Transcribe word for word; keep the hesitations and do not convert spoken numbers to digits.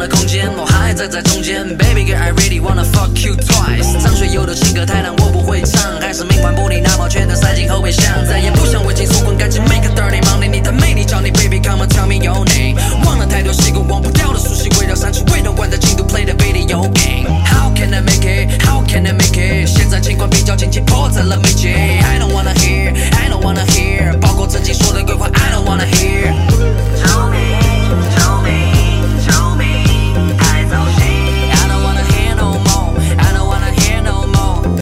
的空间，我还在在中间 Baby girl I really wanna fuck you twice 张学友的情歌太难我不会唱，还是命换不离那么全都塞进后备箱，再也不想为情所困，赶紧 make a dirty money 你的魅力找你 baby come on tell me your name 忘了太多习惯忘不掉的熟悉味道删除味道关的进度 play the video game How can I make it How can I make it 现在情况比较紧急迫在了眉睫